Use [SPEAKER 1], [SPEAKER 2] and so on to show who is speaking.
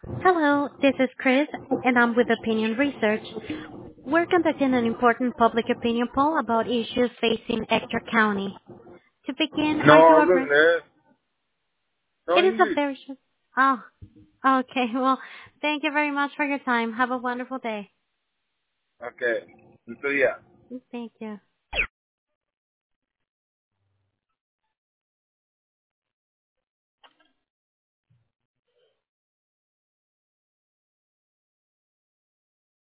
[SPEAKER 1] Hello, this is Chris, and I'm with Opinion Research. We're conducting an important public opinion poll about issues facing Ector County. To begin,
[SPEAKER 2] No,
[SPEAKER 1] are you
[SPEAKER 2] hablo
[SPEAKER 1] a...
[SPEAKER 2] inglés. No
[SPEAKER 1] It is a
[SPEAKER 2] English.
[SPEAKER 1] very... Oh, okay. Well, thank you very much for your time. Have a wonderful day.
[SPEAKER 2] Okay. Estoy ya.
[SPEAKER 1] Thank you.